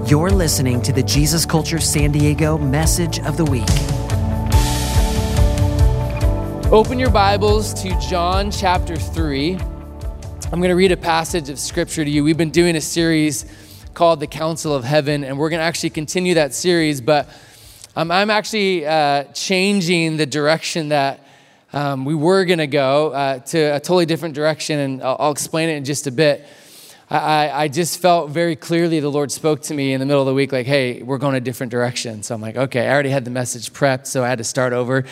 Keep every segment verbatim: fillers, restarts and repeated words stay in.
You're listening to the Jesus Culture San Diego Message of the Week. Open your Bibles to John chapter three. I'm going to read a passage of scripture to you. We've been doing a series called The Council of Heaven, and we're going to actually continue that series, but um, I'm actually uh, changing the direction that um, we were going to go uh, to a totally different direction, and I'll, I'll explain it in just a bit. I, I just felt very clearly the Lord spoke to me in the middle of the week, like, hey, we're going a different direction. So I'm like, okay, I already had the message prepped, so I had to start over.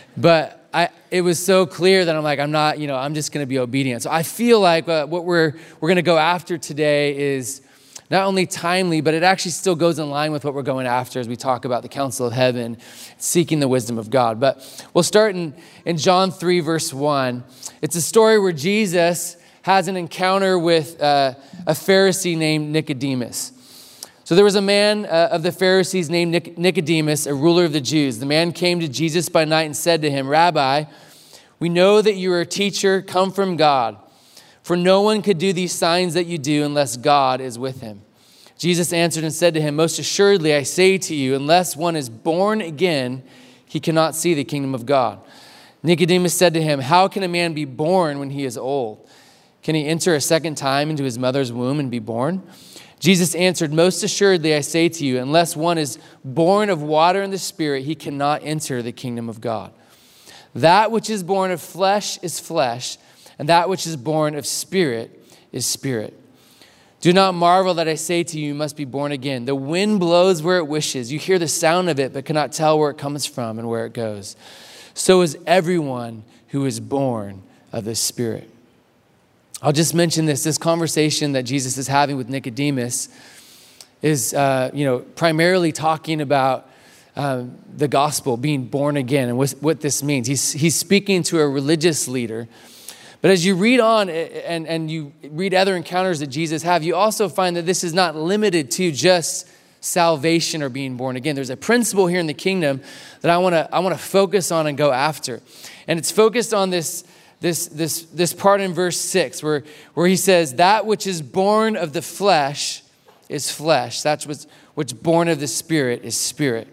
But I, it was so clear that I'm like, I'm not, you know, I'm just going to be obedient. So I feel like uh, what we're we're going to go after today is not only timely, but it actually still goes in line with what we're going after as we talk about the council of heaven, seeking the wisdom of God. But we'll start in, in John three, verse one. It's a story where Jesus has an encounter with uh, a Pharisee named Nicodemus. So there was a man uh, of the Pharisees named Nic- Nicodemus, a ruler of the Jews. The man came to Jesus by night and said to him, "Rabbi, we know that you are a teacher come from God, for no one could do these signs that you do unless God is with him." Jesus answered and said to him, "Most assuredly I say to you, unless one is born again, he cannot see the kingdom of God." Nicodemus said to him, "How can a man be born when he is old? Can he enter a second time into his mother's womb and be born?" Jesus answered, "Most assuredly I say to you, unless one is born of water and the Spirit, he cannot enter the kingdom of God. That which is born of flesh is flesh, and that which is born of spirit is spirit. Do not marvel that I say to you, you must be born again. The wind blows where it wishes. You hear the sound of it, but cannot tell where it comes from and where it goes. So is everyone who is born of the Spirit." I'll just mention this. This conversation that Jesus is having with Nicodemus is, uh, you know, primarily talking about um, the gospel, being born again, and what, what this means. He's he's speaking to a religious leader. But as you read on and, and you read other encounters that Jesus have, you also find that this is not limited to just salvation or being born again. There's a principle here in the kingdom that I want to I want to focus on and go after. And it's focused on this This this this part in verse six where, where he says, "That which is born of the flesh is flesh. That's what's, what's born of the Spirit is spirit."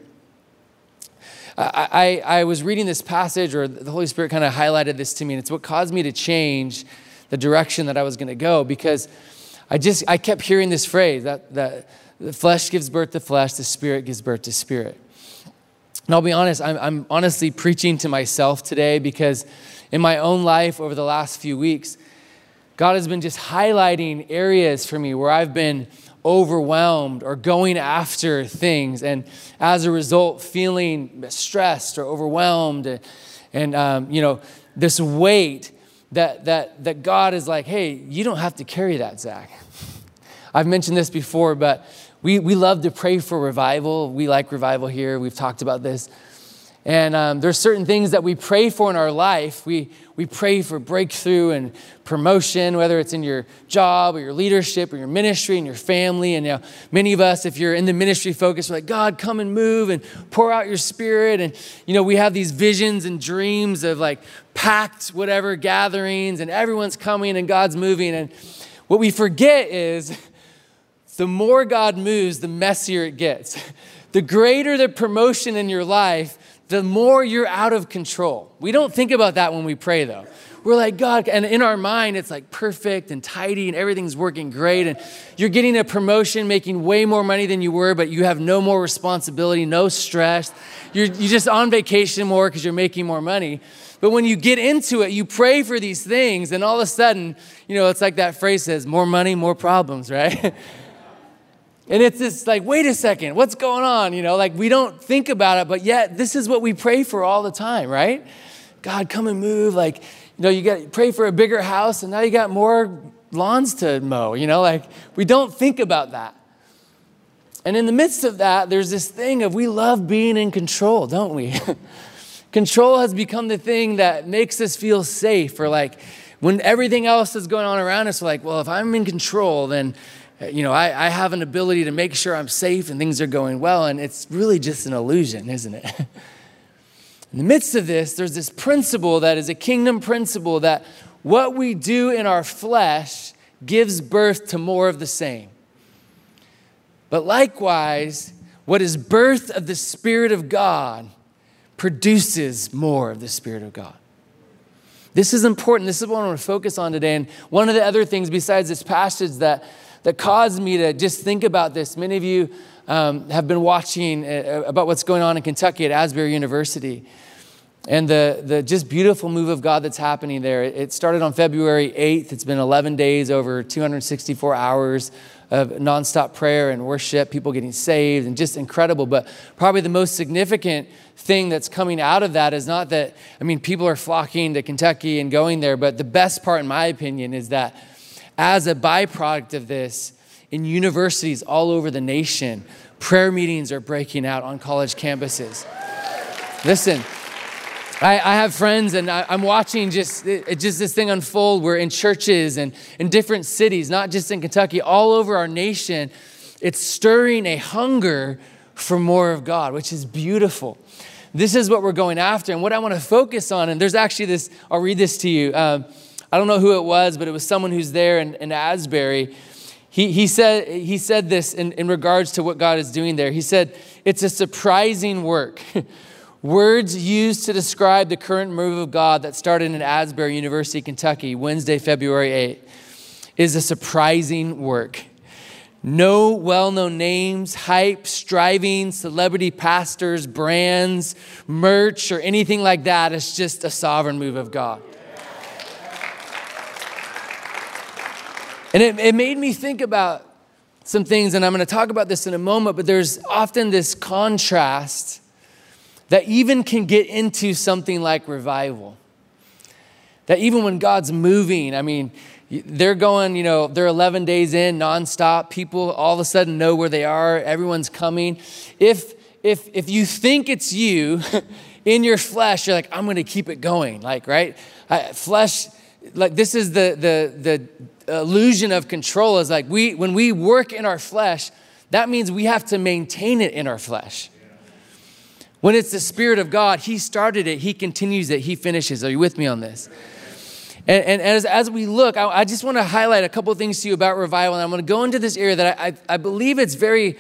I, I, I was reading this passage, or the Holy Spirit kind of highlighted this to me, and it's what caused me to change the direction that I was going to go, because I just I kept hearing this phrase that, that the flesh gives birth to flesh, the Spirit gives birth to spirit. And I'll be honest, I'm, I'm honestly preaching to myself today, because in my own life over the last few weeks, God has been just highlighting areas for me where I've been overwhelmed or going after things, and as a result, feeling stressed or overwhelmed, and, and um, you know, this weight that that that God is like, "Hey, you don't have to carry that, Zach." I've mentioned this before, but we we love to pray for revival. We like revival here. We've talked about this. And um, there's certain things that we pray for in our life. We we pray for breakthrough and promotion, whether it's in your job or your leadership or your ministry and your family. And you know, many of us, if you're in the ministry focus, we're like, "God, come and move and pour out your Spirit." And, you know, we have these visions and dreams of like packed whatever gatherings, and everyone's coming and God's moving. And what we forget is the more God moves, the messier it gets. The greater the promotion in your life, the more you're out of control. We don't think about that when we pray, though. We're like, "God," and in our mind, it's like perfect and tidy and everything's working great. And you're getting a promotion, making way more money than you were, but you have no more responsibility, no stress. You're, you're just on vacation more because you're making more money. But when you get into it, you pray for these things, and all of a sudden, you know, it's like that phrase says, more money, more problems, right? And it's just like, wait a second, what's going on? You know, like we don't think about it, but yet this is what we pray for all the time, right? God, come and move. Like, you know, you got to pray for a bigger house, and now you got more lawns to mow, you know, like we don't think about that. And in the midst of that, there's this thing of we love being in control, don't we? Control has become the thing that makes us feel safe, or like when everything else is going on around us, we're like, well, if I'm in control, then you know, I, I have an ability to make sure I'm safe and things are going well. And it's really just an illusion, isn't it? In the midst of this, there's this principle that is a kingdom principle that what we do in our flesh gives birth to more of the same. But likewise, what is birth of the Spirit of God produces more of the Spirit of God. This is important. This is what I want to focus on today. And one of the other things besides this passage that, that caused me to just think about this, many of you um, have been watching uh, about what's going on in Kentucky at Asbury University and the, the just beautiful move of God that's happening there. It started on February eighth. It's been eleven days, over two hundred sixty-four hours of nonstop prayer and worship, people getting saved, and just incredible. But probably the most significant thing that's coming out of that is not that, I mean, people are flocking to Kentucky and going there, but the best part, in my opinion, is that as a byproduct of this, in universities all over the nation, prayer meetings are breaking out on college campuses. Listen, I, I have friends, and I, I'm watching just it, just this thing unfold. We're in churches and in different cities, not just in Kentucky, all over our nation. It's stirring a hunger for more of God, which is beautiful. This is what we're going after, and what I want to focus on. And there's actually this. I'll read this to you. Um, I don't know who it was, but it was someone who's there in, in Asbury. He he said he said this in, in regards to what God is doing there. He said, "It's a surprising work." Words used to describe the current move of God that started in Asbury University, Kentucky, Wednesday, February eighth, is a surprising work. No well-known names, hype, striving, celebrity pastors, brands, merch, or anything like that. It's just a sovereign move of God. And it, it made me think about some things, and I'm going to talk about this in a moment, but there's often this contrast that even can get into something like revival. That even when God's moving, I mean, they're going, you know, they're eleven days in nonstop. People all of a sudden know where they are. Everyone's coming. If if if you think it's you in your flesh, you're like, I'm going to keep it going. Like, right? I, flesh, like this is the the the illusion of control. Is like we when we work in our flesh, that means we have to maintain it in our flesh. When it's the Spirit of God, He started it, He continues it, He finishes. Are you with me on this? And, and as, as we look, I, I just want to highlight a couple of things to you about revival. And I'm going to go into this area that I, I, I believe it's very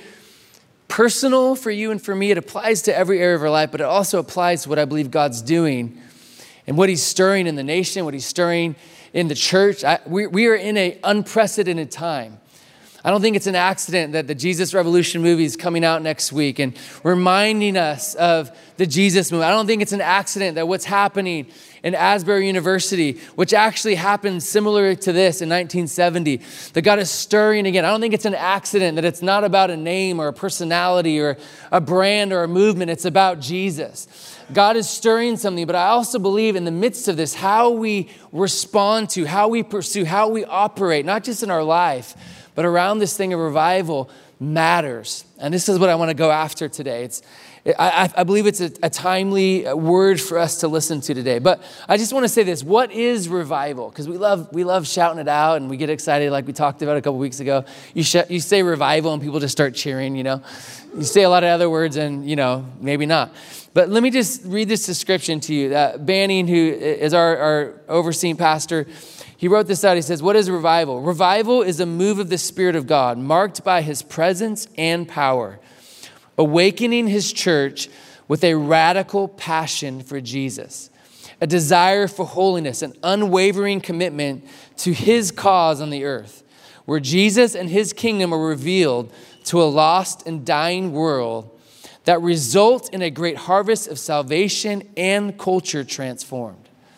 personal for you and for me. It applies to every area of our life, but it also applies to what I believe God's doing and what He's stirring in the nation, what He's stirring in the church. I, we, we are in an unprecedented time. I don't think it's an accident that the Jesus Revolution movie is coming out next week and reminding us of the Jesus movement. I don't think it's an accident that what's happening in Asbury University, which actually happened similar to this in nineteen seventy, that God is stirring again. I don't think it's an accident that it's not about a name or a personality or a brand or a movement. It's about Jesus. God is stirring something, but I also believe in the midst of this, how we respond to, how we pursue, how we operate, not just in our life, but around this thing of revival matters. And this is what I want to go after today. It's, I, I believe it's a, a timely word for us to listen to today. But I just want to say this. What is revival? Because we love we love shouting it out and we get excited like we talked about a couple weeks ago. You, sh- you say revival and people just start cheering, you know. You say a lot of other words and, you know, maybe not. But let me just read this description to you. Uh, Banning, who is our, our overseeing pastor, he wrote this out. He says, what is revival? Revival is a move of the Spirit of God marked by His presence and power, awakening His church with a radical passion for Jesus, a desire for holiness, an unwavering commitment to His cause on the earth, where Jesus and His kingdom are revealed to a lost and dying world that result in a great harvest of salvation and culture transformed.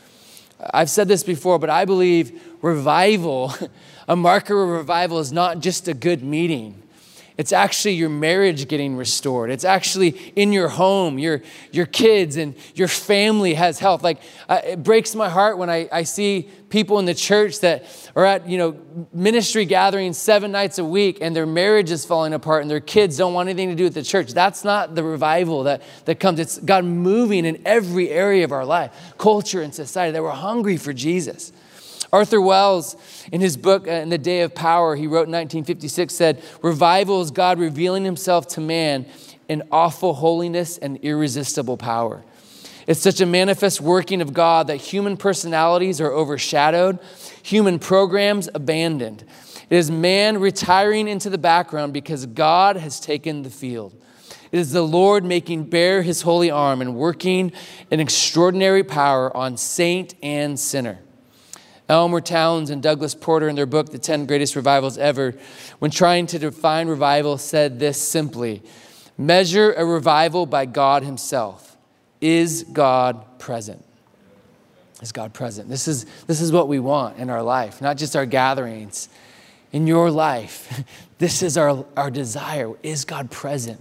I've said this before, but I believe revival, a marker of revival is not just a good meeting. It's actually your marriage getting restored. It's actually in your home, your your kids and your family has health. Like uh, it breaks my heart when I, I see people in the church that are at, you know, ministry gatherings seven nights a week and their marriage is falling apart and their kids don't want anything to do with the church. That's not the revival that, that comes. It's God moving in every area of our life, culture and society, that we're hungry for Jesus. Arthur Wells, in his book, In the Day of Power, he wrote in nineteen fifty-six, said, revival is God revealing Himself to man in awful holiness and irresistible power. It's such a manifest working of God that human personalities are overshadowed, human programs abandoned, It is man retiring into the background because God has taken the field. It is the Lord making bare his holy arm and working in extraordinary power on saint and sinner. Elmer Towns and Douglas Porter, in their book, The ten Greatest Revivals Ever, when trying to define revival, said this simply: measure a revival by God himself. Is God present? Is God present? This is, this is what we want in our life, not just our gatherings. In your life, this is our, our desire. Is God present?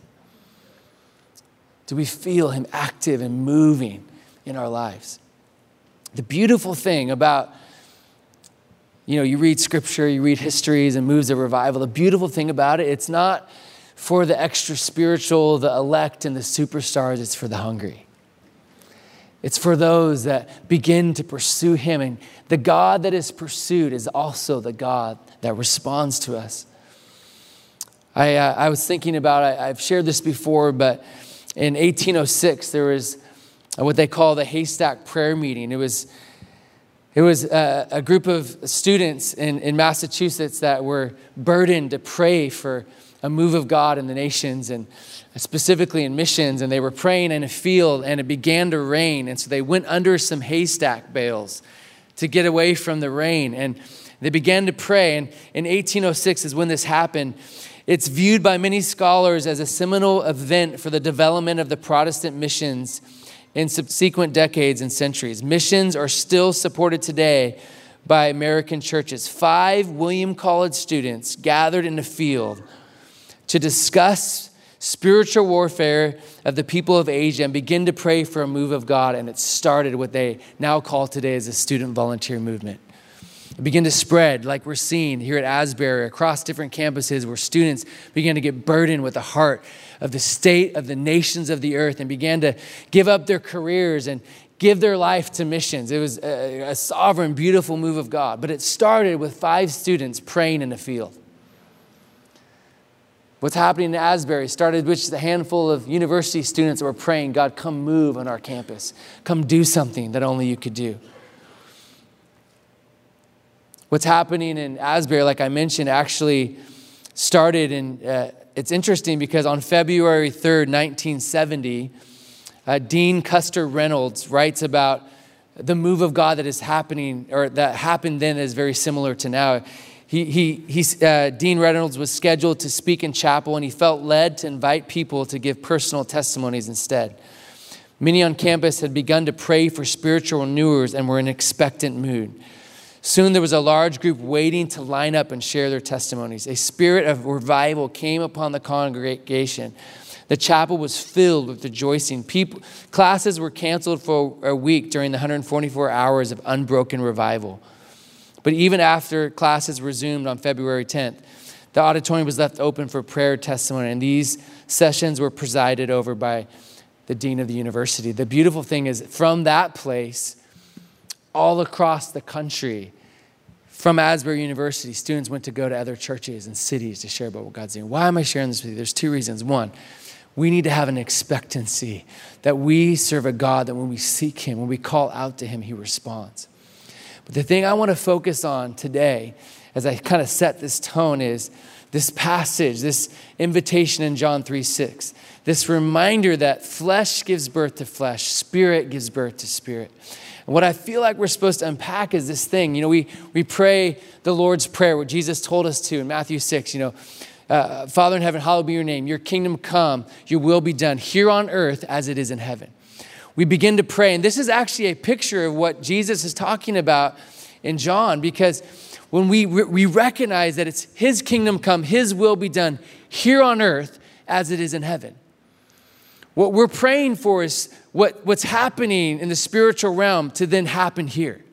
Do we feel him active and moving in our lives? The beautiful thing about, you know, you read scripture, you read histories and moves of revival. The beautiful thing about it, it's not for the extra spiritual, the elect, and the superstars. It's for the hungry. It's for those that begin to pursue him. And the God that is pursued is also the God that responds to us. I, uh, I was thinking about, I, I've shared this before, but in eighteen oh six, there was what they call the Haystack Prayer Meeting. It was It was a, a group of students in, in Massachusetts that were burdened to pray for a move of God in the nations, and specifically in missions. And they were praying in a field, and it began to rain. And so they went under some haystack bales to get away from the rain. And they began to pray. And in eighteen oh six is when this happened. It's viewed by many scholars as a seminal event for the development of the Protestant missions in subsequent decades and centuries. Missions are still supported today by American churches. Five William College students gathered in a field to discuss spiritual warfare of the people of Asia and begin to pray for a move of God. And it started what they now call today as a student volunteer movement. It began to spread, like we're seeing here at Asbury, across different campuses, where students began to get burdened with the heart of the state of the nations of the earth and began to give up their careers and give their life to missions. It was a, a sovereign, beautiful move of God. But it started with five students praying in a field. What's happening in Asbury started with just a handful of university students that were praying, God, come move on our campus. Come do something that only you could do. What's happening in Asbury, like I mentioned, actually started in, uh, it's interesting because on February third, nineteen seventy, uh, Dean Custer Reynolds writes about the move of God that is happening, or that happened then is very similar to now. He, he, he, uh, Dean Reynolds was scheduled to speak in chapel, and he felt led to invite people to give personal testimonies instead. Many on campus had begun to pray for spiritual renewers and were in expectant mood. Soon there was a large group waiting to line up and share their testimonies. A spirit of revival came upon the congregation. The chapel was filled with rejoicing. People, classes were canceled for a week during the one hundred forty-four hours of unbroken revival. But even after classes resumed on February tenth, the auditorium was left open for prayer testimony, and these sessions were presided over by the dean of the university. The beautiful thing is, from that place, all across the country, from Asbury University, students went to go to other churches and cities to share about what God's doing. Why am I sharing this with you? There's two reasons. One, we need to have an expectancy that we serve a God that when we seek him, when we call out to him, he responds. But the thing I want to focus on today, as I kind of set this tone, is this passage, this invitation in John three six, this reminder that flesh gives birth to flesh, spirit gives birth to spirit. And what I feel like we're supposed to unpack is this thing. You know, we we pray the Lord's Prayer, what Jesus told us to in Matthew six, you know, uh, Father in heaven, hallowed be your name. Your kingdom come, your will be done here on earth as it is in heaven. We begin to pray. And this is actually a picture of what Jesus is talking about in John, because when we, we recognize that it's his kingdom come, his will be done here on earth as it is in heaven. What we're praying for is what, what's happening in the spiritual realm to then happen here.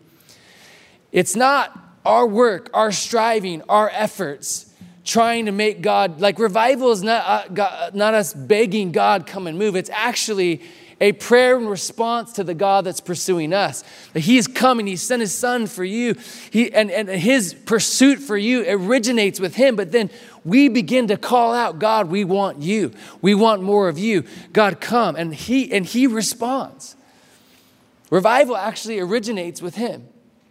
It's not our work, our striving, our efforts trying to make God, like revival is not, uh, God, not us begging God come and move. It's actually a prayer in response to the God that's pursuing us. That he is coming, he sent his son for you. He, and, and his pursuit for you originates with him, but then we begin to call out, God, we want you. We want more of you. God, come. And he, and he responds. Revival actually originates with him.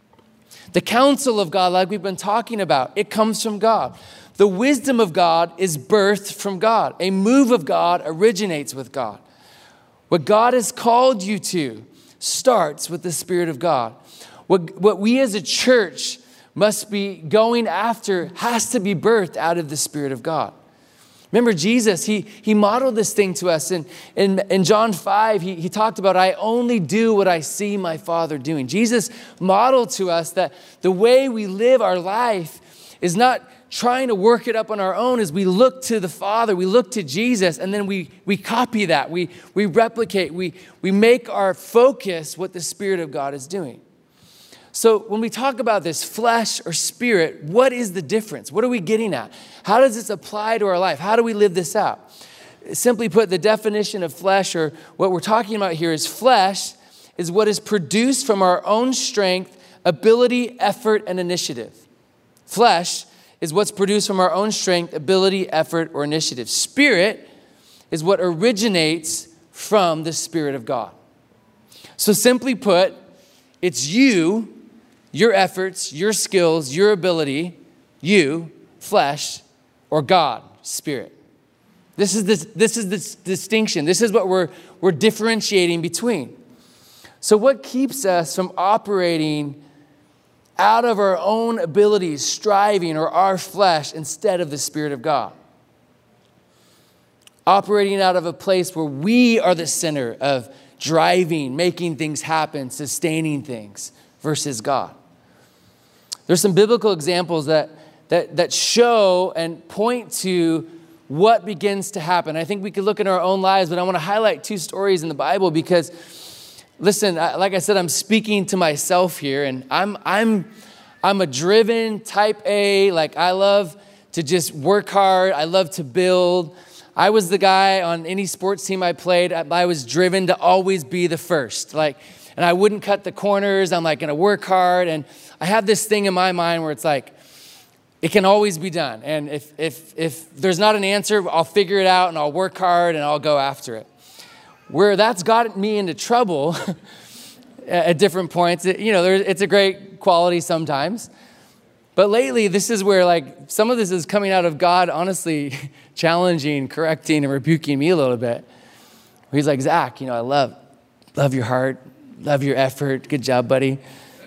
The counsel of God, like we've been talking about, it comes from God. The wisdom of God is birthed from God. A move of God originates with God. What God has called you to starts with the Spirit of God. What, what we as a church must be going after has to be birthed out of the Spirit of God. Remember Jesus, he, he modeled this thing to us. In, in, in John five, he, he talked about, I only do what I see my Father doing. Jesus modeled to us that the way we live our life is not trying to work it up on our own. As we look to the Father, we look to Jesus, and then we, we copy that. We, we replicate, we, we make our focus what the Spirit of God is doing. So when we talk about this flesh or spirit, what is the difference? What are we getting at? How does this apply to our life? How do we live this out? Simply put, the definition of flesh, or what we're talking about here, is flesh is what is produced from our own strength, ability, effort, and initiative. Flesh is what's produced from our own strength, ability, effort, or initiative. Spirit is what originates from the Spirit of God. So simply put, it's you, your efforts, your skills, your ability, you, flesh, or God, spirit. This is the, this is the distinction. This is what we're, we're differentiating between. So what keeps us from operating out of our own abilities, striving, or our flesh instead of the Spirit of God? Operating out of a place where we are the center of driving, making things happen, sustaining things versus God. There's some biblical examples that, that, that show and point to what begins to happen. I think we could look in our own lives, but I want to highlight two stories in the Bible because, listen, I, like I said, I'm speaking to myself here, and I'm I'm I'm a driven type A. Like, I love to just work hard. I love to build. I was the guy on any sports team I played. I was driven to always be the first. Like, and I wouldn't cut the corners. I'm like going to work hard. And I have this thing in my mind where it's like, it can always be done. And if if if there's not an answer, I'll figure it out and I'll work hard and I'll go after it. Where that's got me into trouble at different points. It, you know, there, it's a great quality sometimes. But lately, this is where, like, some of this is coming out of God, honestly, challenging, correcting, and rebuking me a little bit. He's like, Zach, you know, I love, love your heart, love your effort. Good job, buddy.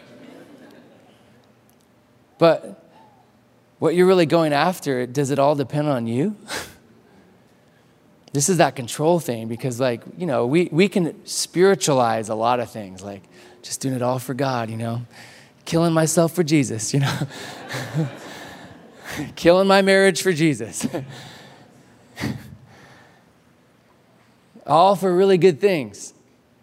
But what you're really going after, does it all depend on you? This is that control thing because, like, you know, we, we can spiritualize a lot of things, like just doing it all for God, you know, killing myself for Jesus, you know, killing my marriage for Jesus. All for really good things.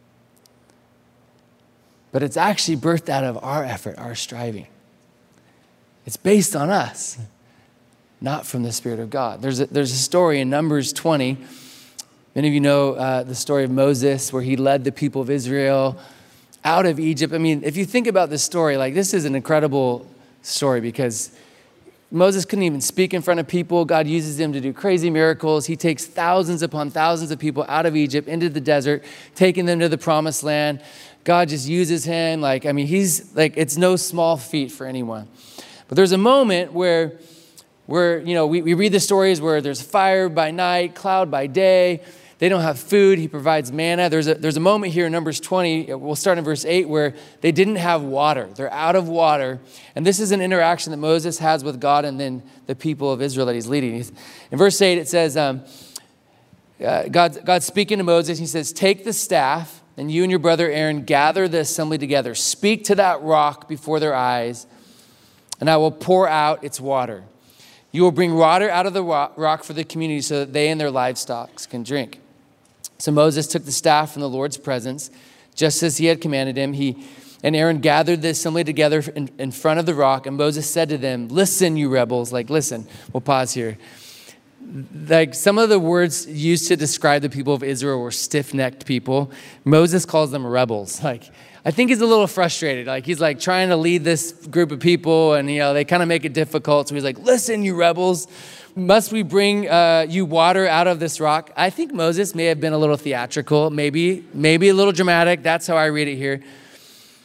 But it's actually birthed out of our effort, our striving. It's based on us, not from the Spirit of God. There's a, there's a story in Numbers twenty. Many of you know uh, the story of Moses, where he led the people of Israel out of Egypt. I mean, if you think about this story, like, this is an incredible story because Moses couldn't even speak in front of people. God uses him to do crazy miracles. He takes thousands upon thousands of people out of Egypt into the desert, taking them to the promised land. God just uses him. Like, I mean, he's like, it's no small feat for anyone. But there's a moment where, where you know, we, we read the stories where there's fire by night, cloud by day. They don't have food. He provides manna. There's a, there's a moment here in Numbers twenty, we'll start in verse eight, where they didn't have water. They're out of water. And this is an interaction that Moses has with God and then the people of Israel that he's leading. In verse eight, it says, um, uh, God, God's speaking to Moses. He says, take the staff, and you and your brother Aaron gather the assembly together. Speak to that rock before their eyes, and I will pour out its water. You will bring water out of the rock for the community so that they and their livestock can drink. So Moses took the staff from the Lord's presence, just as he had commanded him. He and Aaron gathered the assembly together in, in front of the rock, and Moses said to them, listen, you rebels. Like, listen, we'll pause here. Like, some of the words used to describe the people of Israel were stiff-necked people. Moses calls them rebels. Like, I think he's a little frustrated. Like, he's like trying to lead this group of people, and, you know, they kind of make it difficult. So he's like, listen, you rebels, must we bring uh, you water out of this rock? I think Moses may have been a little theatrical, maybe, maybe a little dramatic. That's how I read it here.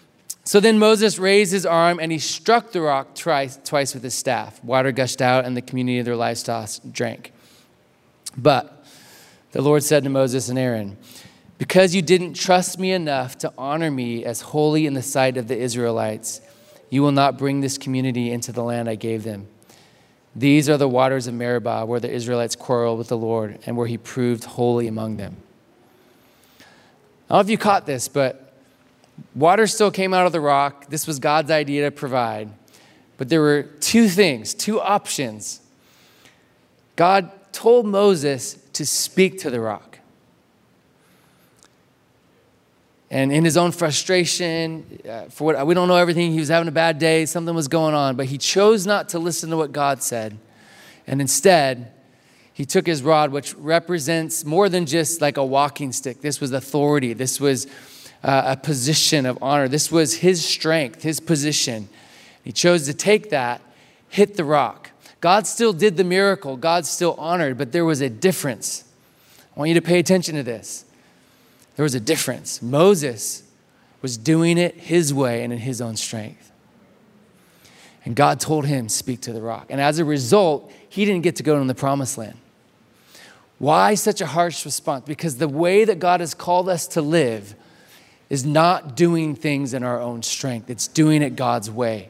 So then Moses raised his arm and he struck the rock twice, twice with his staff. Water gushed out and the community of their livestock drank. But the Lord said to Moses and Aaron, because you didn't trust me enough to honor me as holy in the sight of the Israelites, you will not bring this community into the land I gave them. These are the waters of Meribah, where the Israelites quarreled with the Lord and where he proved holy among them. I don't know if you caught this, but water still came out of the rock. This was God's idea to provide. But there were two things, two options. God told Moses to speak to the rock. And in his own frustration, uh, for what we don't know everything, he was having a bad day, something was going on, but he chose not to listen to what God said. And instead, he took his rod, which represents more than just like a walking stick. This was authority. This was uh, a position of honor. This was his strength, his position. He chose to take that, hit the rock. God still did the miracle. God still honored, but there was a difference. I want you to pay attention to this. There was a difference. Moses was doing it his way and in his own strength. And God told him, speak to the rock. And as a result, he didn't get to go in the promised land. Why such a harsh response? Because the way that God has called us to live is not doing things in our own strength. It's doing it God's way.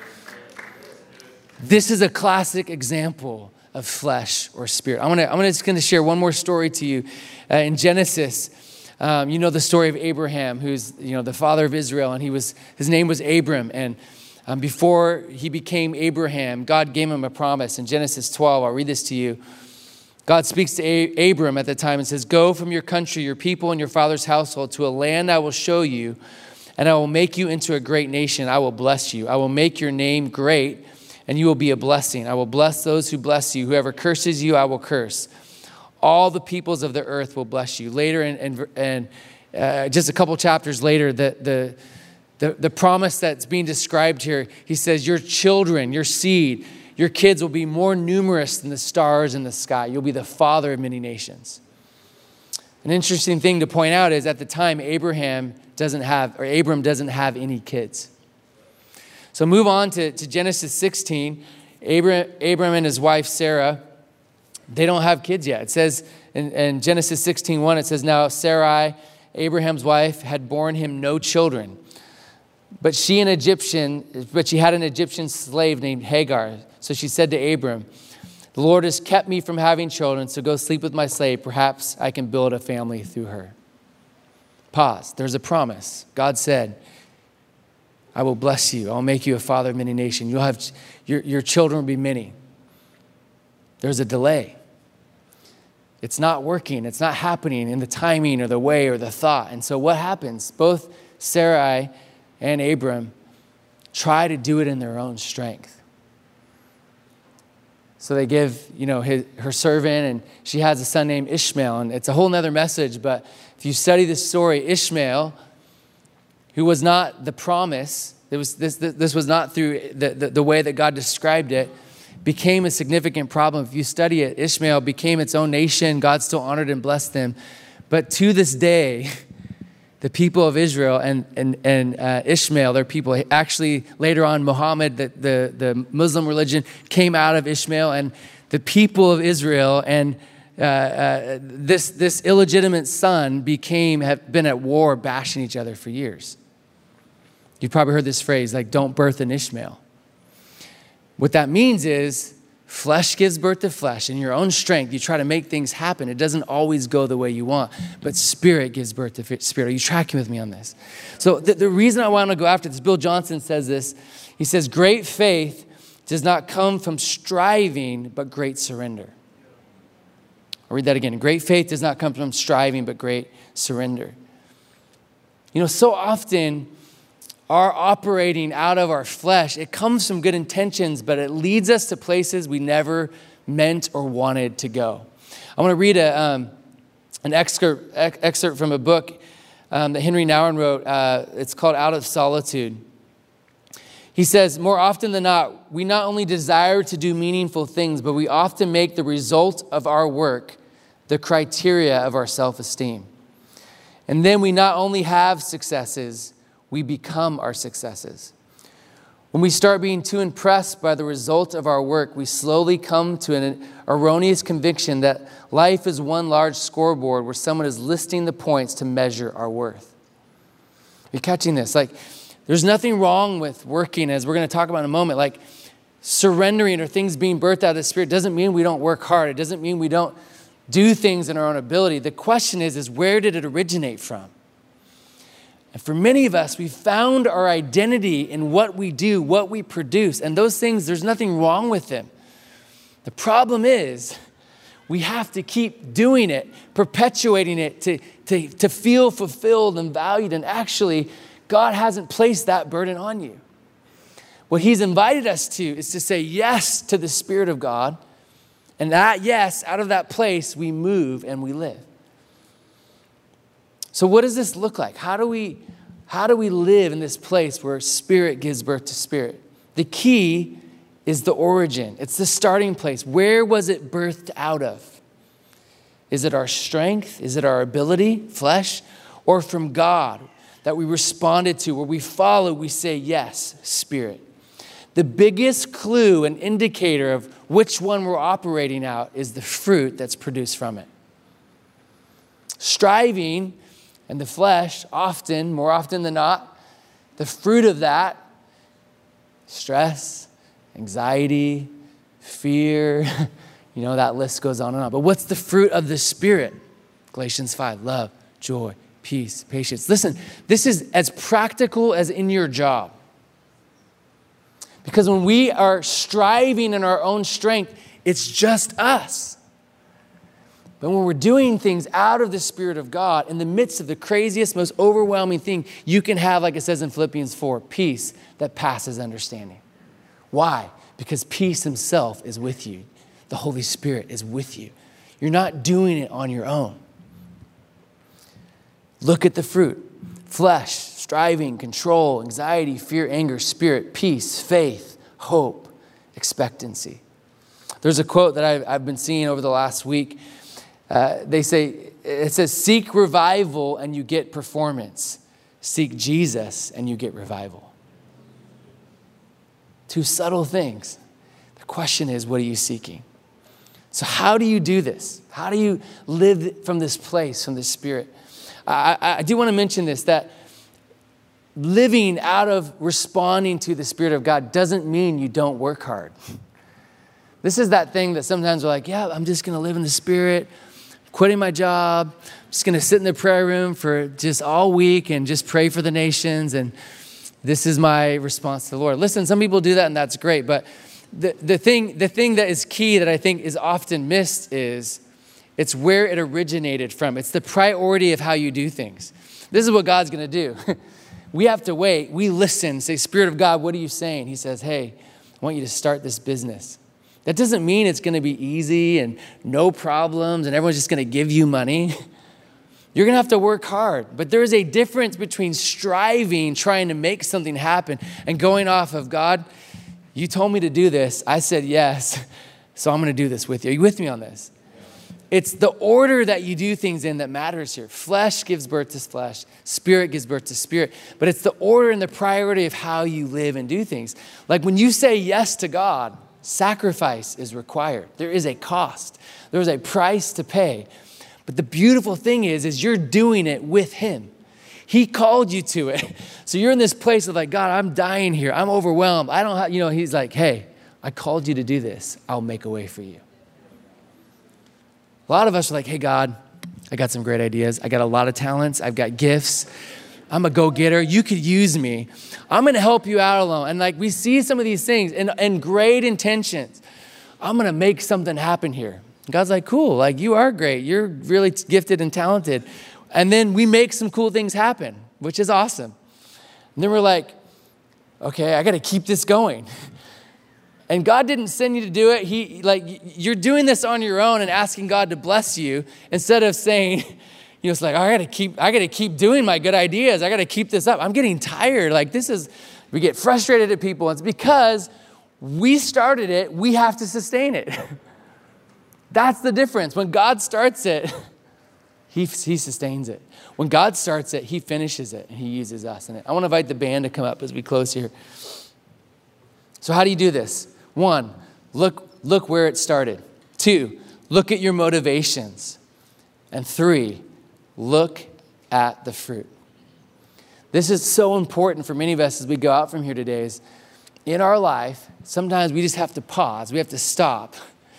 This is a classic example of flesh or spirit. I'm gonna, I'm gonna just gonna share one more story to you. Uh, in Genesis, um, you know the story of Abraham, who's you know the father of Israel, and he was his name was Abram. And um, before he became Abraham, God gave him a promise in Genesis twelve. I'll read this to you. God speaks to a- Abram at the time and says, "Go from your country, your people, and your father's household to a land I will show you, and I will make you into a great nation. I will bless you. I will make your name great, and you will be a blessing. I will bless those who bless you. Whoever curses you, I will curse. All the peoples of the earth will bless you." Later, and and uh, just a couple chapters later, the, the the the promise that's being described here, he says, "Your children, your seed, your kids will be more numerous than the stars in the sky. You'll be the father of many nations." An interesting thing to point out is at the time, Abraham doesn't have, or Abram doesn't have any kids. So move on to, to Genesis sixteen. Abram, Abram and his wife, Sarah, they don't have kids yet. It says in, in Genesis sixteen one, it says, "Now Sarai, Abraham's wife, had borne him no children. But she an Egyptian, but she had an Egyptian slave named Hagar. So she said to Abram, 'The Lord has kept me from having children, so go sleep with my slave. Perhaps I can build a family through her.'" Pause. There's a promise. God said, "I will bless you. I'll make you a father of many nations. You'll have your, your children will be many." There's a delay. It's not working. It's not happening in the timing or the way or the thought. And so what happens? Both Sarai and Abram try to do it in their own strength. So they give, you know, his, her servant, and she has a son named Ishmael. And it's a whole nother message. But if you study this story, Ishmael, who was not the promise, it was this, this was not through the, the, the way that God described it, became a significant problem. If you study it, Ishmael became its own nation. God still honored and blessed them. But to this day, the people of Israel and, and, and uh, Ishmael, their people, actually later on, Muhammad, the, the, the Muslim religion, came out of Ishmael. And the people of Israel and uh, uh, this, this illegitimate son became, have been at war, bashing each other for years. You've probably heard this phrase, like, "Don't birth an Ishmael." What that means is flesh gives birth to flesh. In your own strength, you try to make things happen. It doesn't always go the way you want, but spirit gives birth to spirit. Are you tracking with me on this? So the, the reason I want to go after this, Bill Johnson says this. He says, "Great faith does not come from striving, but great surrender." I'll read that again. Great faith does not come from striving, but great surrender. You know, so often, our operating out of our flesh, it comes from good intentions, but it leads us to places we never meant or wanted to go. I want to read a, um, an excerpt, excerpt from a book um, that Henry Nouwen wrote. Uh, it's called Out of Solitude. He says, "More often than not, we not only desire to do meaningful things, but we often make the result of our work the criteria of our self-esteem. And then we not only have successes, we become our successes. When we start being too impressed by the result of our work, we slowly come to an erroneous conviction that life is one large scoreboard where someone is listing the points to measure our worth. You're catching this? Like, there's nothing wrong with working, as we're going to talk about in a moment. Like, surrendering or things being birthed out of the Spirit doesn't mean we don't work hard. It doesn't mean we don't do things in our own ability. The question is, is where did it originate from? And for many of us, we found our identity in what we do, what we produce. And those things, there's nothing wrong with them. The problem is we have to keep doing it, perpetuating it to, to, to feel fulfilled and valued. And actually, God hasn't placed that burden on you. What he's invited us to is to say yes to the Spirit of God. And that yes, out of that place, we move and we live. So what does this look like? How do we, how do we live in this place where Spirit gives birth to Spirit? The key is the origin. It's the starting place. Where was it birthed out of? Is it our strength? Is it our ability, flesh? Or from God that we responded to, where we follow, we say yes, Spirit? The biggest clue and indicator of which one we're operating out is the fruit that's produced from it. Striving and the flesh, often, more often than not, the fruit of that, stress, anxiety, fear, you know, that list goes on and on. But what's the fruit of the Spirit? Galatians five, love, joy, peace, patience. Listen, this is as practical as in your job. Because when we are striving in our own strength, it's just us. But when we're doing things out of the Spirit of God, in the midst of the craziest, most overwhelming thing, you can have, like it says in Philippians four, peace that passes understanding. Why? Because peace himself is with you. The Holy Spirit is with you. You're not doing it on your own. Look at the fruit. Flesh, striving, control, anxiety, fear, anger, spirit, peace, faith, hope, expectancy. There's a quote that I've, I've been seeing over the last week. Uh, they say, it says, seek revival and you get performance. Seek Jesus and you get revival. Two subtle things. The question is, what are you seeking? So how do you do this? How do you live from this place, from this Spirit? I, I, I do want to mention this, that living out of responding to the Spirit of God doesn't mean you don't work hard. This is that thing that sometimes we're like, yeah, I'm just going to live in the Spirit, quitting my job, I'm just going to sit in the prayer room for just all week and just pray for the nations. And this is my response to the Lord. Listen, some people do that and that's great. But the, the thing, the thing that is key that I think is often missed is it's where it originated from. It's the priority of how you do things. This is what God's going to do. We have to wait. We listen, say, Spirit of God, what are you saying? He says, hey, I want you to start this business. That doesn't mean it's going to be easy and no problems and everyone's just going to give you money. You're going to have to work hard. But there is a difference between striving, trying to make something happen, and going off of, God, you told me to do this. I said yes, so I'm going to do this with you. Are you with me on this? It's the order that you do things in that matters here. Flesh gives birth to flesh. Spirit gives birth to spirit. But it's the order and the priority of how you live and do things. Like when you say yes to God, sacrifice is required. There is a cost. There is a price to pay. But the beautiful thing is, is you're doing it with him. He called you to it. So you're in this place of like, God, I'm dying here. I'm overwhelmed. I don't have, you know, he's like, hey, I called you to do this. I'll make a way for you. A lot of us are like, hey, God, I got some great ideas. I got a lot of talents. I've got gifts. I'm a go-getter. You could use me. I'm going to help you out alone. And like we see some of these things and, and great intentions. I'm going to make something happen here. And God's like, cool. Like you are great. You're really gifted and talented. And then we make some cool things happen, which is awesome. And then we're like, okay, I got to keep this going. And God didn't send you to do it. He like you're doing this on your own and asking God to bless you instead of saying, you know, it's like, I got to keep, I got to keep doing my good ideas. I got to keep this up. I'm getting tired. Like this is, we get frustrated at people. It's because we started it. We have to sustain it. That's the difference. When God starts it, He, he sustains it. When God starts it, he finishes it, and he uses us in it. I want to invite the band to come up as we close here. So how do you do this? One, look, look where it started. Two, look at your motivations. And three, look at the fruit. This is so important for many of us as we go out from here today is in our life, sometimes we just have to pause. We have to stop.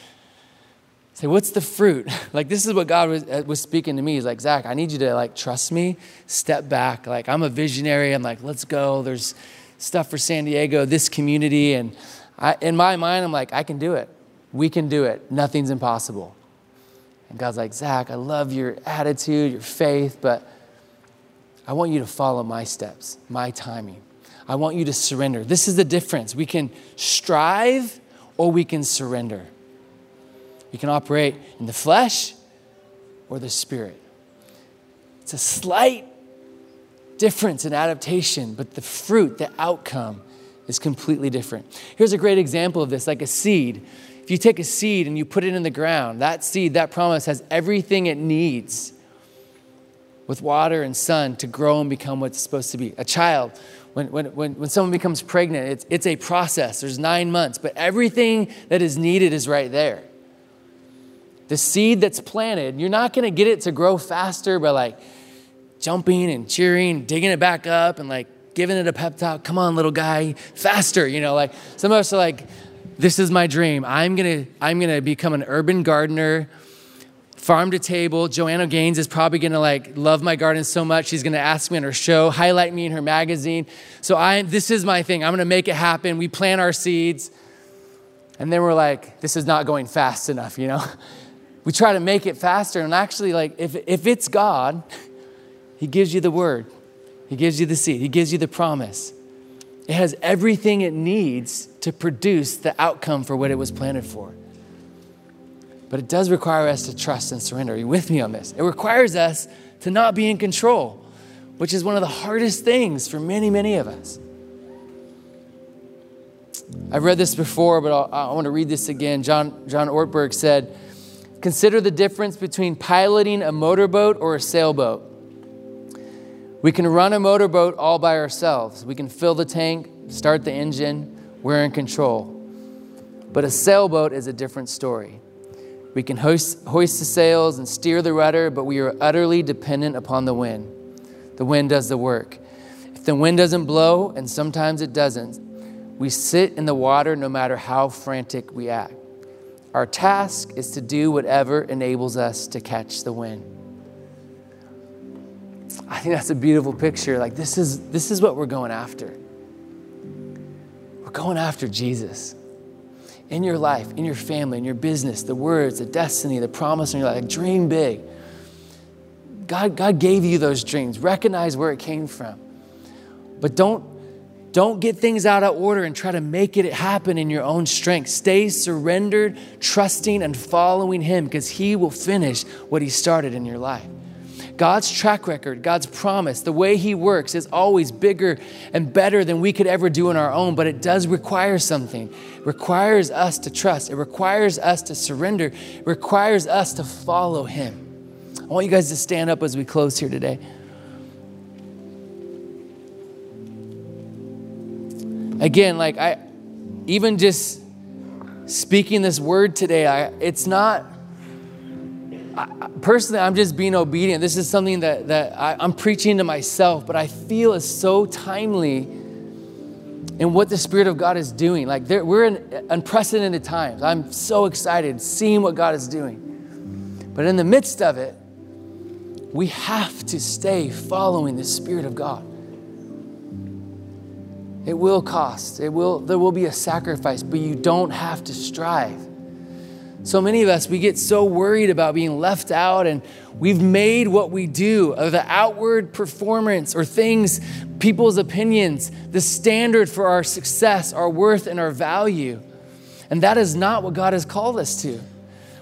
Say, what's the fruit? Like, this is what God was, was speaking to me. He's like, Zach, I need you to like trust me, step back. Like, I'm a visionary. I'm like, let's go. There's stuff for San Diego, this community. And I, in my mind, I'm like, I can do it. We can do it. Nothing's impossible. And God's like, Zach, I love your attitude, your faith, but I want you to follow my steps, my timing. I want you to surrender. This is the difference. We can strive or we can surrender. You can operate in the flesh or the spirit. It's a slight difference in adaptation, but the fruit, the outcome is completely different. Here's a great example of this, like a seed. If you take a seed and you put it in the ground, that seed, that promise has everything it needs with water and sun to grow and become what it's supposed to be. A child, when, when, when, when someone becomes pregnant, it's, it's a process. There's nine months, but everything that is needed is right there. The seed that's planted, you're not going to get it to grow faster by like jumping and cheering, digging it back up and like giving it a pep talk. Come on, little guy, faster. You know, like some of us are like, this is my dream. I'm going to, I'm going to become an urban gardener, farm to table. Joanna Gaines is probably going to like love my garden so much. She's going to ask me on her show, highlight me in her magazine. So I, this is my thing. I'm going to make it happen. We plant our seeds. And then we're like, this is not going fast enough, you know? We try to make it faster, and actually, like, if, if it's God, he gives you the word. He gives you the seed. He gives you the promise. It has everything it needs to produce the outcome for what it was planted for. But it does require us to trust and surrender. Are you with me on this? It requires us to not be in control, which is one of the hardest things for many, many of us. I've read this before, but I'll, I want to read this again. John, John Ortberg said, consider the difference between piloting a motorboat or a sailboat. We can run a motorboat all by ourselves. We can fill the tank, start the engine. We're in control. But a sailboat is a different story. We can hoist, hoist the sails and steer the rudder, but we are utterly dependent upon the wind. The wind does the work. If the wind doesn't blow, and sometimes it doesn't, we sit in the water no matter how frantic we act. Our task is to do whatever enables us to catch the wind. I think that's a beautiful picture. Like this is this is what we're going after. We're going after Jesus. In your life, in your family, in your business, the words, the destiny, the promise in your life. Like, dream big. God, God gave you those dreams. Recognize where it came from. But don't Don't get things out of order and try to make it happen in your own strength. Stay surrendered, trusting, and following him because he will finish what he started in your life. God's track record, God's promise, the way he works is always bigger and better than we could ever do on our own, but it does require something. It requires us to trust. It requires us to surrender. It requires us to follow him. I want you guys to stand up as we close here today. Again, like I, even just speaking this word today, I, it's not, I, personally, I'm just being obedient. This is something that, that I, I'm preaching to myself, but I feel is so timely in what the Spirit of God is doing. Like there, we're in unprecedented times. I'm so excited seeing what God is doing. But in the midst of it, we have to stay following the Spirit of God. It will cost. It will. There will be a sacrifice, but you don't have to strive. So many of us, we get so worried about being left out, and we've made what we do, or the outward performance or things, people's opinions, the standard for our success, our worth, and our value. And that is not what God has called us to.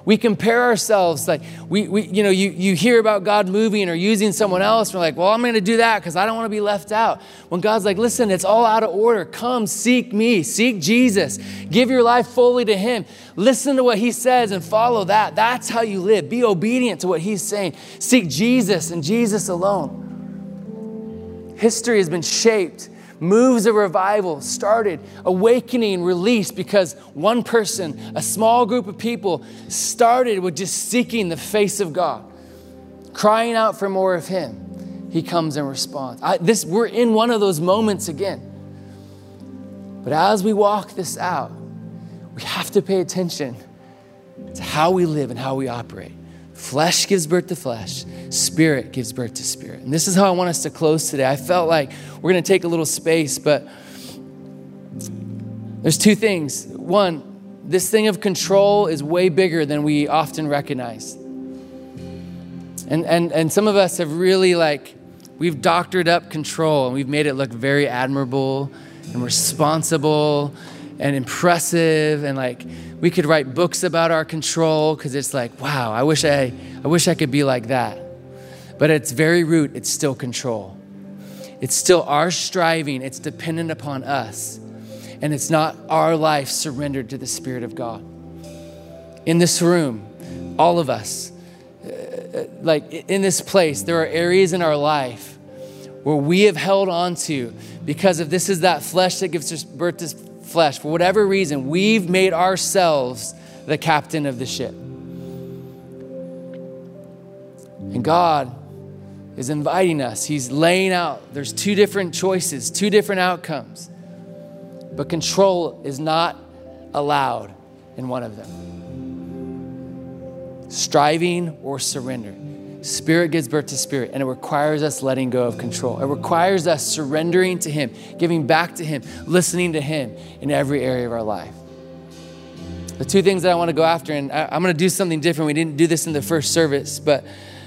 We compare ourselves. Like we, we you know, you, you hear about God moving or using someone else. And we're like, well, I'm going to do that because I don't want to be left out. When God's like, listen, it's all out of order. Come seek me, seek Jesus, give your life fully to him. Listen to what he says and follow that. That's how you live. Be obedient to what he's saying. Seek Jesus and Jesus alone. History has been shaped. Moves of revival started, awakening, released because one person, a small group of people started with just seeking the face of God, crying out for more of him. He comes and responds. I, this, we're in one of those moments again. But as we walk this out, we have to pay attention to how we live and how we operate. Flesh gives birth to flesh. Spirit gives birth to spirit. And this is how I want us to close today. I felt like we're going to take a little space, but there's two things. One, this thing of control is way bigger than we often recognize. And, and, and some of us have really like, we've doctored up control and we've made it look very admirable and responsible and impressive, and like we could write books about our control because it's like, wow, I wish I, I wish I could be like that. But at its very root, it's still control. It's still our striving. It's dependent upon us, and it's not our life surrendered to the Spirit of God. In this room, all of us, uh, like in this place, there are areas in our life where we have held on to because of this is that flesh that gives birth to flesh. For whatever reason, we've made ourselves the captain of the ship. And God is inviting us. He's laying out, there's two different choices, two different outcomes. But control is not allowed in one of them. Striving or surrender. Spirit gives birth to spirit, and it requires us letting go of control. It requires us surrendering to him, giving back to him, listening to him in every area of our life. The two things that I want to go after, and I, I'm going to do something different. We didn't do this in the first service, but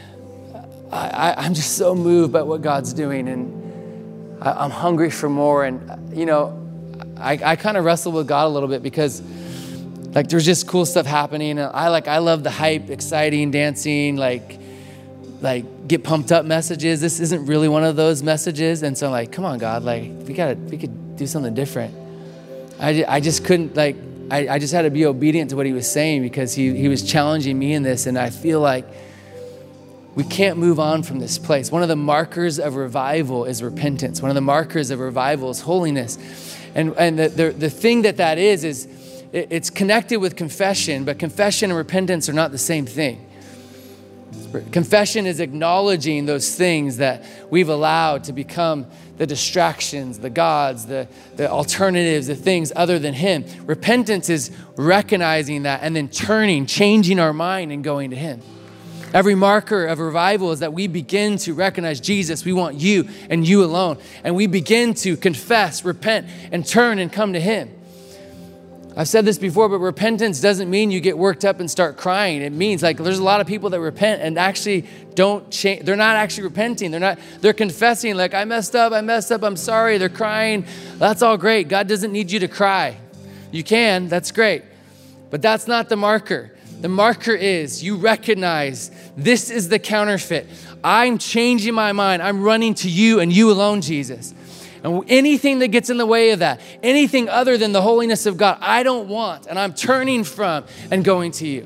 I, I, I'm just so moved by what God's doing, and I, I'm hungry for more. And, you know, I, I kind of wrestle with God a little bit because like there's just cool stuff happening. I like, I love the hype, exciting, dancing, like, like get pumped up messages. This isn't really one of those messages. And so I'm like, come on, God, like we gotta, we could do something different. I, I just couldn't like, I, I just had to be obedient to what he was saying because he, he was challenging me in this. And I feel like we can't move on from this place. One of the markers of revival is repentance. One of the markers of revival is holiness. And, and the, the, the thing that that is, is it, it's connected with confession, but confession and repentance are not the same thing. Confession is acknowledging those things that we've allowed to become the distractions, the gods, the, the alternatives, the things other than him. Repentance is recognizing that and then turning, changing our mind and going to him. Every marker of revival is that we begin to recognize Jesus. We want you and you alone. And we begin to confess, repent, and turn and come to him. I've said this before, but repentance doesn't mean you get worked up and start crying. It means like there's a lot of people that repent and actually don't change. They're not actually repenting. They're not, they're confessing like, I messed up, I messed up, I'm sorry. They're crying. That's all great. God doesn't need you to cry. You can, that's great. But that's not the marker. The marker is you recognize this is the counterfeit. I'm changing my mind. I'm running to you and you alone, Jesus. And anything that gets in the way of that, anything other than the holiness of God, I don't want, and I'm turning from and going to you.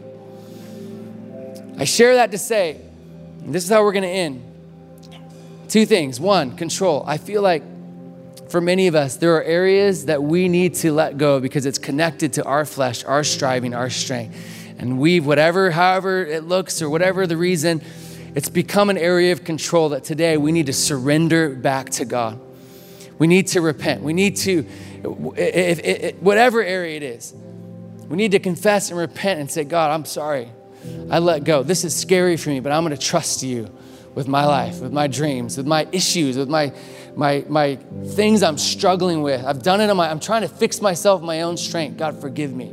I share that to say, and this is how we're going to end. Two things. One, control. I feel like for many of us, there are areas that we need to let go because it's connected to our flesh, our striving, our strength. And we've, whatever, however it looks or whatever the reason, it's become an area of control that today we need to surrender back to God. We need to repent. We need to, if, if, if, whatever area it is, we need to confess and repent and say, God, I'm sorry. I let go. This is scary for me, but I'm going to trust you with my life, with my dreams, with my issues, with my my my things I'm struggling with. I've done it on my, I'm trying to fix myself in my own strength. God, forgive me.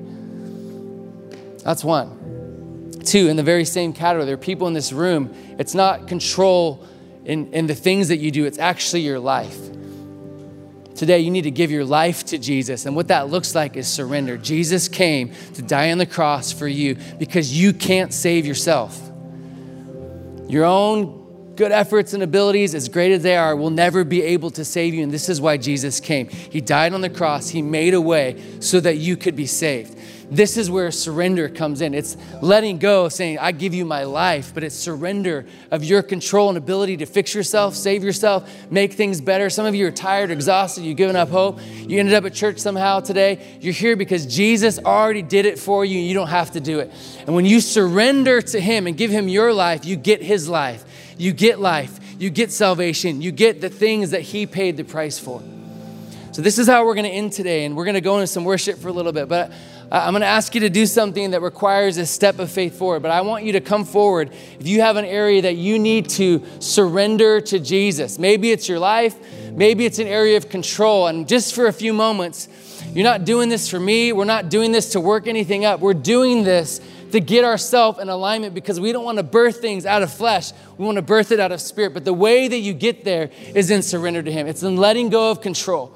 That's one. Two, in the very same category, there are people in this room, it's not control in, in the things that you do, it's actually your life. today you need to give your life to Jesus. And what that looks like is surrender. Jesus came to die on the cross for you because you can't save yourself. Your own good efforts and abilities, as great as they are, will never be able to save you. And this is why Jesus came. He died on the cross. He made a way so that you could be saved. This is where surrender comes in. It's letting go, saying, I give you my life, but it's surrender of your control and ability to fix yourself, save yourself, make things better. Some of you are tired, exhausted, you've given up hope. You ended up at church somehow today. You're here because Jesus already did it for you. You don't have to do it. And when you surrender to him and give him your life, you get his life. You get life. You get salvation. You get the things that he paid the price for. So this is how we're going to end today, and we're going to go into some worship for a little bit. But I'm going to ask you to do something that requires a step of faith forward. But I want you to come forward if you have an area that you need to surrender to Jesus. Maybe it's your life. Maybe it's an area of control. And just for a few moments, you're not doing this for me. We're not doing this to work anything up. We're doing this to get ourselves in alignment because we don't want to birth things out of flesh. We want to birth it out of spirit. But the way that you get there is in surrender to him. It's in letting go of control.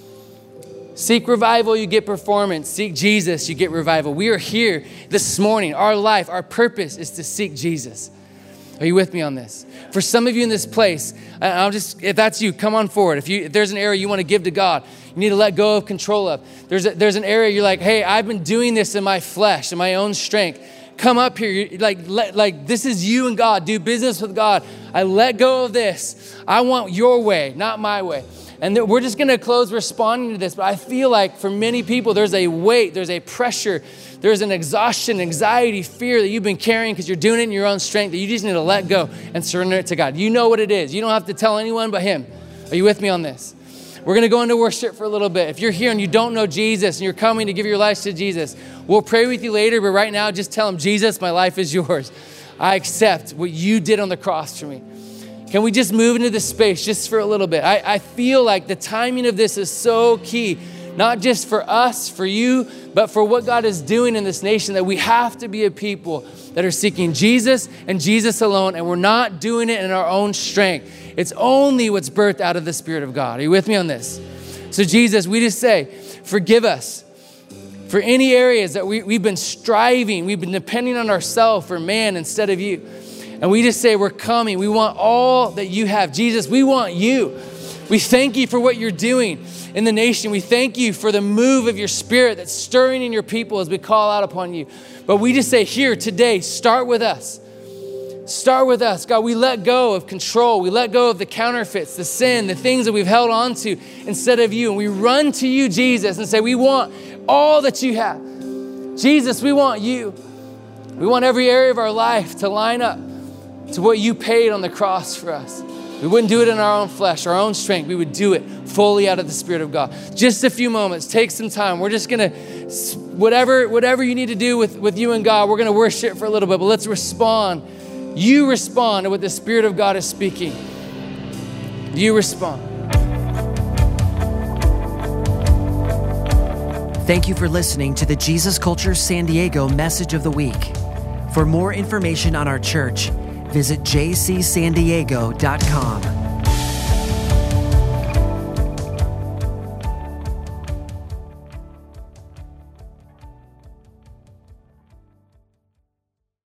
Seek revival, you get performance. Seek Jesus, you get revival. We are here this morning. Our life, our purpose is to seek Jesus. Are you with me on this? For some of you in this place, I'll just, if that's you, come on forward. If you, if there's an area you want to give to God, you need to let go of control of. There's a, there's an area you're like, hey, I've been doing this in my flesh, in my own strength. Come up here. You're like, let, like this is you and God. Do business with God. I let go of this. I want your way, not my way. And we're just going to close responding to this. But I feel like for many people, there's a weight, there's a pressure, there's an exhaustion, anxiety, fear that you've been carrying because you're doing it in your own strength that you just need to let go and surrender it to God. You know what it is. You don't have to tell anyone but him. Are you with me on this? We're going to go into worship for a little bit. If you're here and you don't know Jesus and you're coming to give your life to Jesus, we'll pray with you later. But right now, just tell him, Jesus, my life is yours. I accept what you did on the cross for me. Can we just move into this space just for a little bit? I, I feel like the timing of this is so key, not just for us, for you, but for what God is doing in this nation, that we have to be a people that are seeking Jesus and Jesus alone, and we're not doing it in our own strength. It's only what's birthed out of the Spirit of God. Are you with me on this? So Jesus, we just say, forgive us for any areas that we, we've been striving, we've been depending on ourselves for man instead of you. And we just say, we're coming. We want all that you have. Jesus, we want you. We thank you for what you're doing in the nation. We thank you for the move of your Spirit that's stirring in your people as we call out upon you. But we just say here today, start with us. Start with us. God, we let go of control. We let go of the counterfeits, the sin, the things that we've held on to instead of you. And we run to you, Jesus, and say, we want all that you have. Jesus, we want you. We want every area of our life to line up to what you paid on the cross for us. We wouldn't do it in our own flesh, our own strength. We would do it fully out of the Spirit of God. Just a few moments. Take some time. We're just going to, whatever whatever you need to do with, with you and God, we're going to worship for a little bit. But let's respond. You respond to what the Spirit of God is speaking. You respond. Thank you for listening to the Jesus Culture San Diego Message of the Week. For more information on our church, visit j c san diego dot com.